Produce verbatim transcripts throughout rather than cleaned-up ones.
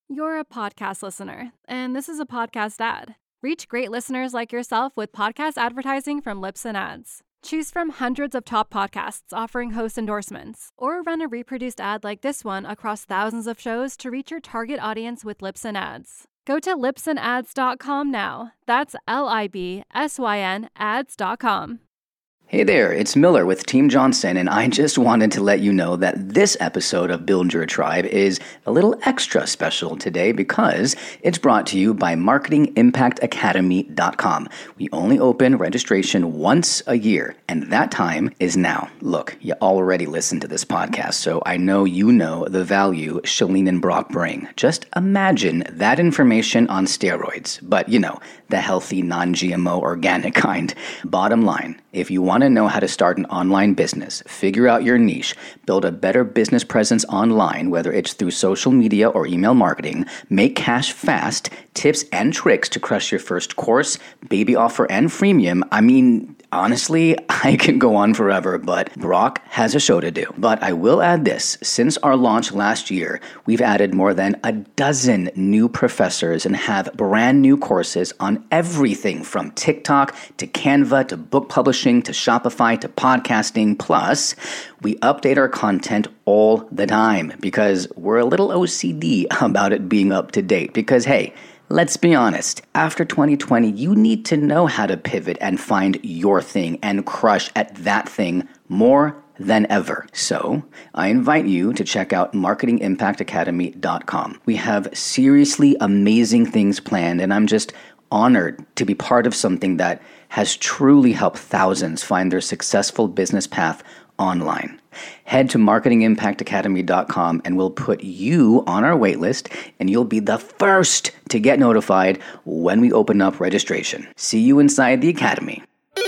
You're a podcast listener, and this is a podcast ad. Reach great listeners like yourself with podcast advertising from Libsyn Ads. Choose from hundreds of top podcasts offering host endorsements, or run a reproduced ad like this one across thousands of shows to reach your target audience with Libsyn Ads. Go to libsyn ads dot com now. That's L I B S Y N ads dot com. Hey there, it's Miller with Team Johnson, and I just wanted to let you know that this episode of Build Your Tribe is a little extra special today because it's brought to you by marketing impact academy dot com. We only open registration once a year, and that time is now. Look, you already listened to this podcast, so I know you know the value Chalene and Brock bring. Just imagine that information on steroids, but you know, the healthy, non-G M O, organic kind. Bottom line, if you want to know how to start an online business, figure out your niche, build a better business presence online, whether it's through social media or email marketing, make cash fast, tips and tricks to crush your first course, baby offer, and freemium, I mean, honestly, I can go on forever, but Brock has a show to do. But I will add this, since our launch last year, we've added more than a dozen new professors and have brand new courses on everything from TikTok to Canva to book publishing to Shopify to podcasting. Plus, we update our content all the time because we're a little O C D about it being up to date. Because hey, let's be honest, after twenty twenty, you need to know how to pivot and find your thing and crush at that thing more than ever. So, I invite you to check out marketing impact academy dot com. We have seriously amazing things planned, and I'm just honored to be part of something that has truly helped thousands find their successful business path online. Head to marketing impact academy dot com and we'll put you on our waitlist, and you'll be the first to get notified when we open up registration. See you inside the academy.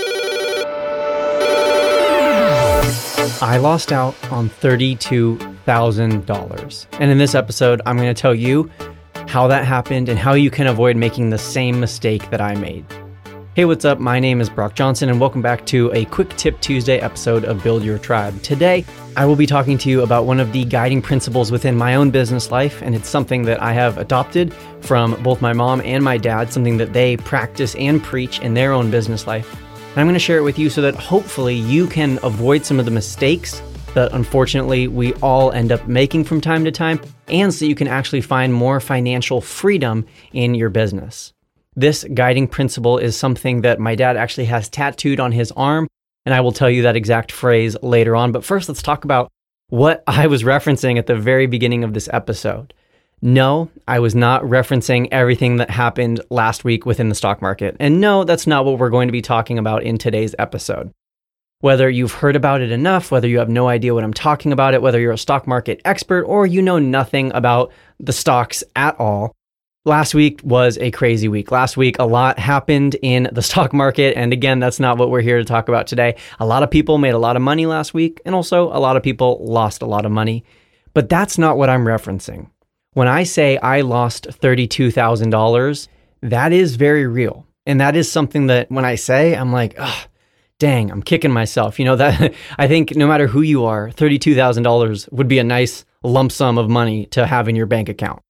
I lost out on thirty-two thousand dollars. And in this episode, I'm going to tell you how that happened and how you can avoid making the same mistake that I made. Hey, what's up? My name is Brock Johnson, and welcome back to a Quick Tip Tuesday episode of Build Your Tribe. Today, I will be talking to you about one of the guiding principles within my own business life, and it's something that I have adopted from both my mom and my dad, something that they practice and preach in their own business life. And I'm going to share it with you so that hopefully you can avoid some of the mistakes that unfortunately we all end up making from time to time, and so you can actually find more financial freedom in your business. This guiding principle is something that my dad actually has tattooed on his arm, and I will tell you that exact phrase later on. But first, let's talk about what I was referencing at the very beginning of this episode. No, I was not referencing everything that happened last week within the stock market. And no, that's not what we're going to be talking about in today's episode. Whether you've heard about it enough, whether you have no idea what I'm talking about it, whether you're a stock market expert or you know nothing about the stocks at all, last week was a crazy week. Last week, a lot happened in the stock market. And again, that's not what we're here to talk about today. A lot of people made a lot of money last week, and also a lot of people lost a lot of money. But that's not what I'm referencing. When I say I lost thirty-two thousand dollars, that is very real. And that is something that when I say, I'm like, ugh, dang, I'm kicking myself. You know, that I think no matter who you are, thirty-two thousand dollars would be a nice lump sum of money to have in your bank account.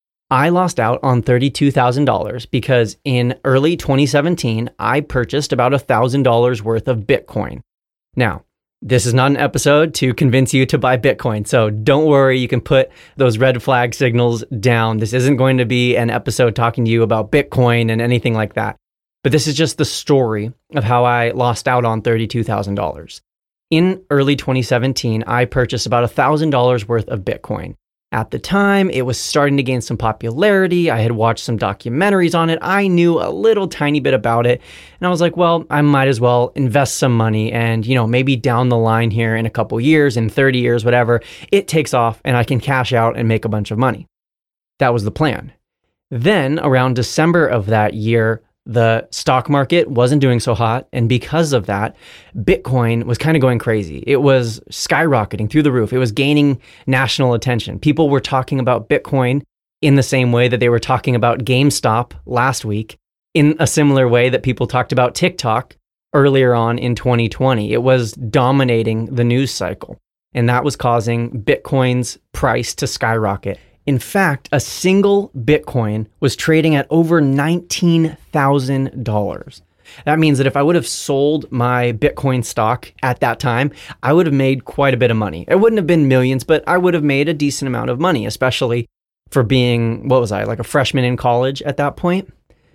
I lost out on thirty-two thousand dollars because in early twenty seventeen, I purchased about one thousand dollars worth of Bitcoin. Now, this is not an episode to convince you to buy Bitcoin, so don't worry, you can put those red flag signals down. This isn't going to be an episode talking to you about Bitcoin and anything like that. But this is just the story of how I lost out on thirty-two thousand dollars. In early twenty seventeen, I purchased about one thousand dollars worth of Bitcoin. At the time, it was starting to gain some popularity. I had watched some documentaries on it. I knew a little tiny bit about it. And I was like, well, I might as well invest some money and, you know, maybe down the line here in a couple years, in thirty years, whatever, it takes off and I can cash out and make a bunch of money. That was the plan. Then around December of that year, the stock market wasn't doing so hot. And because of that, Bitcoin was kind of going crazy. It was skyrocketing through the roof. It was gaining national attention. People were talking about Bitcoin in the same way that they were talking about GameStop last week, in a similar way that people talked about TikTok earlier on in twenty twenty. It was dominating the news cycle. And that was causing Bitcoin's price to skyrocket. In fact, a single Bitcoin was trading at over nineteen thousand dollars. That means that if I would have sold my Bitcoin stock at that time, I would have made quite a bit of money. It wouldn't have been millions, but I would have made a decent amount of money, especially for being, what was I, like a freshman in college at that point.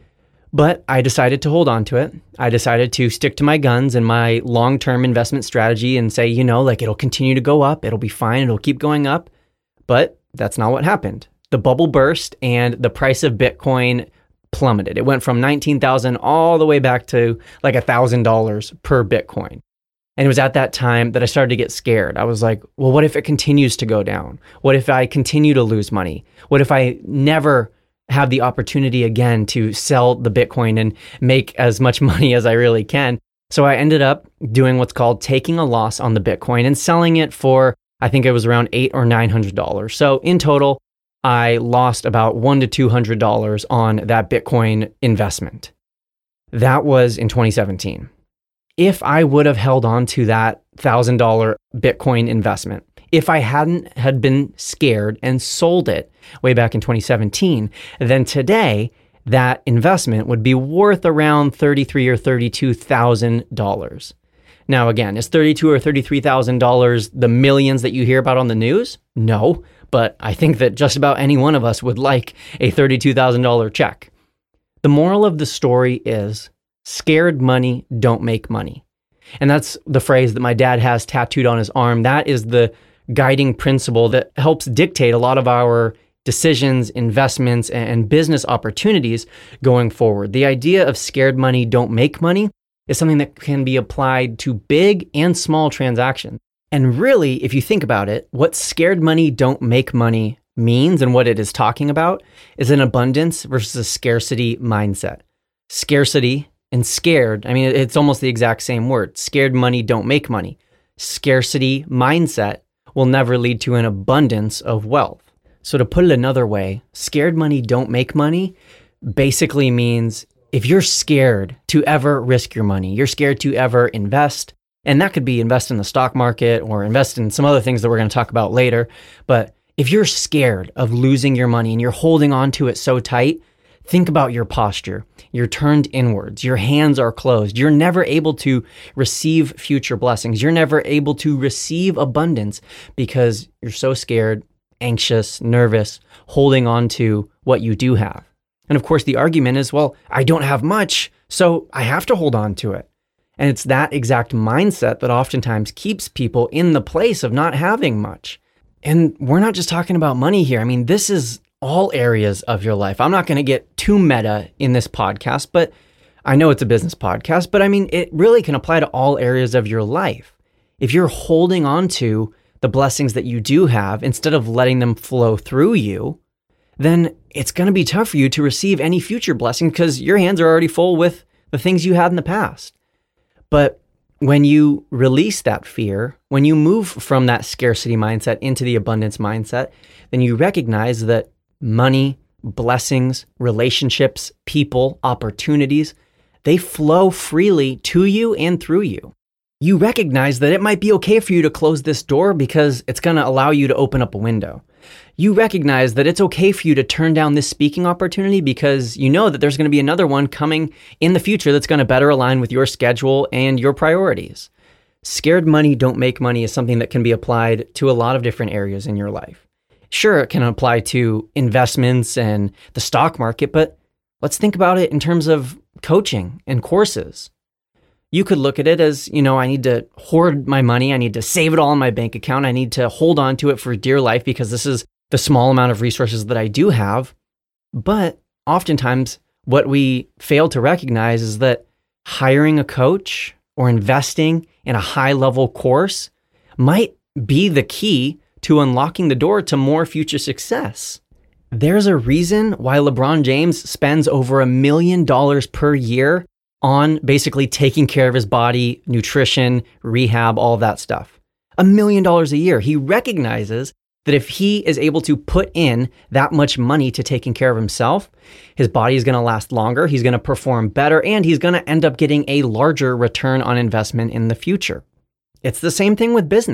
But I decided to hold on to it. I decided to stick to my guns and my long-term investment strategy and say, you know, like it'll continue to go up. It'll be fine. It'll keep going up. But that's not what happened. The bubble burst and the price of Bitcoin plummeted. It went from nineteen thousand all the way back to like one thousand dollars per Bitcoin. And it was at that time that I started to get scared. I was like, well, what if it continues to go down? What if I continue to lose money? What if I never have the opportunity again to sell the Bitcoin and make as much money as I really can? So I ended up doing what's called taking a loss on the Bitcoin and selling it for, I think it was around eight or nine hundred dollars. So in total, I lost about one to two hundred dollars on that Bitcoin investment. That was in twenty seventeen. If I would have held on to that one thousand dollars Bitcoin investment, if I hadn't had been scared and sold it way back in twenty seventeen, then today that investment would be worth around thirty-three thousand dollars or thirty-two thousand dollars. Now, again, is thirty-two thousand dollars or thirty-three thousand dollars the millions that you hear about on the news? No, but I think that just about any one of us would like a thirty-two thousand dollars check. The moral of the story is scared money don't make money. And that's the phrase that my dad has tattooed on his arm. That is the guiding principle that helps dictate a lot of our decisions, investments, and business opportunities going forward. The idea of scared money don't make money is something that can be applied to big and small transactions. And really, if you think about it, what scared money don't make money means and what it is talking about is an abundance versus a scarcity mindset. Scarcity and scared, I mean, it's almost the exact same word. Scared money don't make money. Scarcity mindset will never lead to an abundance of wealth. So to put it another way, scared money don't make money basically means if you're scared to ever risk your money, you're scared to ever invest, and that could be invest in the stock market or invest in some other things that we're going to talk about later. But if you're scared of losing your money and you're holding on to it so tight, think about your posture. You're turned inwards. Your hands are closed. You're never able to receive future blessings. You're never able to receive abundance because you're so scared, anxious, nervous, holding on to what you do have. And of course, the argument is, well, I don't have much, so I have to hold on to it. And it's that exact mindset that oftentimes keeps people in the place of not having much. And we're not just talking about money here. I mean, this is all areas of your life. I'm not going to get too meta in this podcast, but I know it's a business podcast, but I mean, it really can apply to all areas of your life. If you're holding on to the blessings that you do have instead of letting them flow through you, then it's going to be tough for you to receive any future blessing because your hands are already full with the things you had in the past. But when you release that fear, when you move from that scarcity mindset into the abundance mindset, then you recognize that money, blessings, relationships, people, opportunities, they flow freely to you and through you. You recognize that it might be okay for you to close this door because it's going to allow you to open up a window. You recognize that it's okay for you to turn down this speaking opportunity because you know that there's going to be another one coming in the future that's going to better align with your schedule and your priorities. Scared money don't make money is something that can be applied to a lot of different areas in your life. Sure, it can apply to investments and the stock market, but let's think about it in terms of coaching and courses. You could look at it as, you know, I need to hoard my money. I need to save it all in my bank account. I need to hold on to it for dear life because this is the small amount of resources that I do have. But oftentimes what we fail to recognize is that hiring a coach or investing in a high level course might be the key to unlocking the door to more future success. There's a reason why LeBron James spends over a million dollars per year on basically taking care of his body, nutrition, rehab, all of that stuff. A million dollars a year. He recognizes that if he is able to put in that much money to taking care of himself, his body is going to last longer, he's going to perform better, and he's going to end up getting a larger return on investment in the future. It's the same thing with business.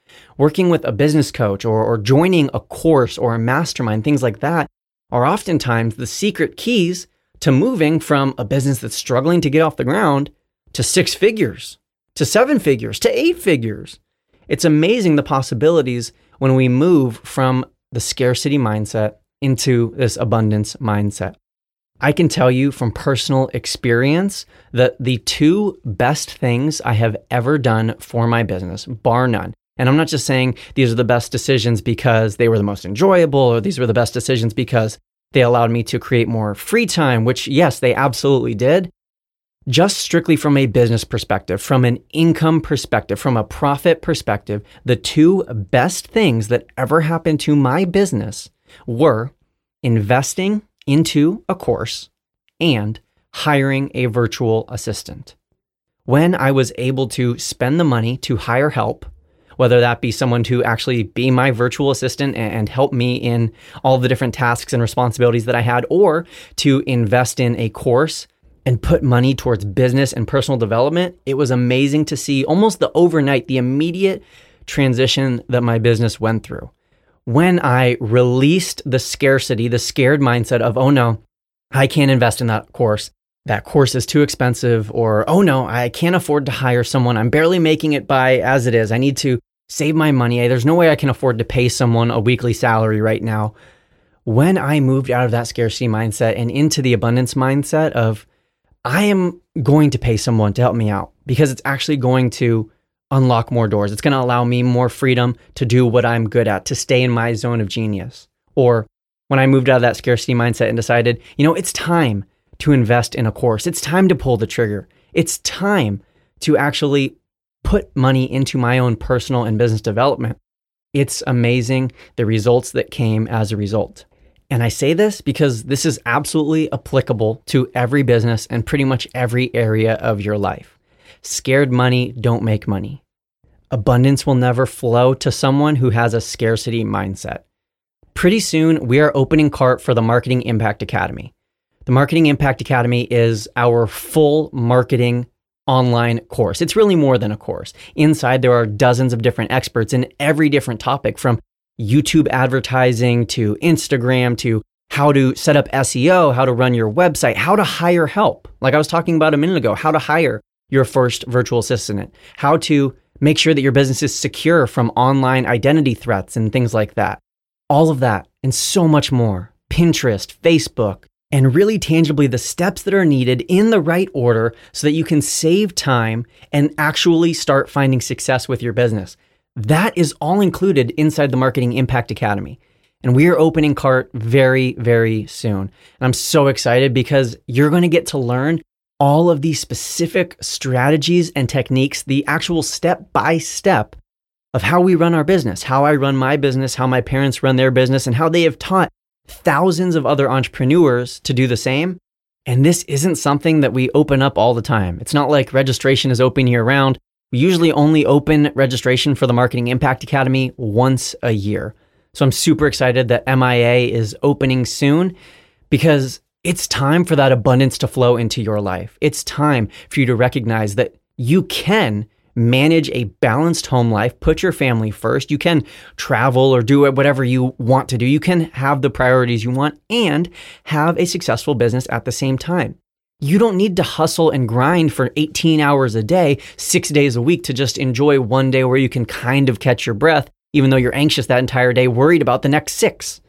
Working with a business coach or, or joining a course or a mastermind, things like that, are oftentimes the secret keys to moving from a business that's struggling to get off the ground to six figures, to seven figures, to eight figures. It's amazing the possibilities when we move from the scarcity mindset into this abundance mindset. I can tell you from personal experience that the two best things I have ever done for my business, bar none, and I'm not just saying these are the best decisions because they were the most enjoyable, or these were the best decisions because they allowed me to create more free time, which yes, they absolutely did. Just strictly from a business perspective, from an income perspective, from a profit perspective, the two best things that ever happened to my business were investing into a course and hiring a virtual assistant. When I was able to spend the money to hire help, whether that be someone to actually be my virtual assistant and help me in all the different tasks and responsibilities that I had, or to invest in a course and put money towards business and personal development, it was amazing to see almost the overnight, the immediate transition that my business went through. When I released the scarcity, the scared mindset of, oh no, I can't invest in that course. That course is too expensive, or, oh no, I can't afford to hire someone. I'm barely making it by as it is. I need to save my money. There's no way I can afford to pay someone a weekly salary right now. When I moved out of that scarcity mindset and into the abundance mindset of, I am going to pay someone to help me out because it's actually going to unlock more doors. It's going to allow me more freedom to do what I'm good at, to stay in my zone of genius. Or when I moved out of that scarcity mindset and decided, you know, it's time to invest in a course. It's time to pull the trigger. It's time to actually put money into my own personal and business development. It's amazing the results that came as a result. And I say this because this is absolutely applicable to every business and pretty much every area of your life. Scared money don't make money. Abundance will never flow to someone who has a scarcity mindset. Pretty soon, we are opening cart for the Marketing Impact Academy. The Marketing Impact Academy is our full marketing online course. It's really more than a course. Inside, there are dozens of different experts in every different topic, from YouTube advertising to Instagram to how to set up S E O, how to run your website, how to hire help. Like I was talking about a minute ago, how to hire your first virtual assistant, how to make sure that your business is secure from online identity threats and things like that. All of that and so much more. Pinterest, Facebook, and really tangibly the steps that are needed in the right order so that you can save time and actually start finding success with your business. That is all included inside the Marketing Impact Academy. And we are opening cart very, very soon. And I'm so excited because you're going to get to learn all of these specific strategies and techniques, the actual step-by-step of how we run our business, how I run my business, how my parents run their business, and how they have taught thousands of other entrepreneurs to do the same. And this isn't something that we open up all the time. It's not like registration is open year round. We usually only open registration for the Marketing Impact Academy once a year. So I'm super excited that M I A is opening soon because it's time for that abundance to flow into your life. It's time for you to recognize that you can manage a balanced home life, put your family first. You can travel or do whatever you want to do. You can have the priorities you want and have a successful business at the same time. You don't need to hustle and grind for eighteen hours a day, six days a week to just enjoy one day where you can kind of catch your breath, even though you're anxious that entire day, worried about the next six.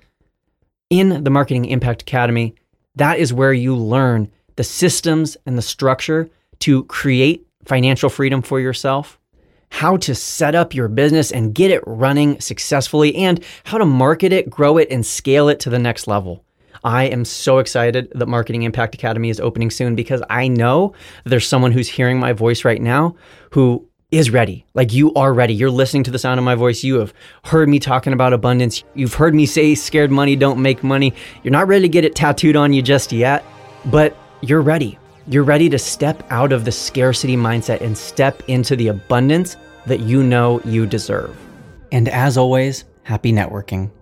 In the Marketing Impact Academy, that is where you learn the systems and the structure to create financial freedom for yourself, how to set up your business and get it running successfully, and how to market it, grow it, and scale it to the next level. I am so excited that Marketing Impact Academy is opening soon because I know there's someone who's hearing my voice right now who is ready. Like you are ready. You're listening to the sound of my voice. You have heard me talking about abundance. You've heard me say scared money don't make money. You're not ready to get it tattooed on you just yet, but you're ready. You're ready to step out of the scarcity mindset and step into the abundance that you know you deserve. And as always, happy networking.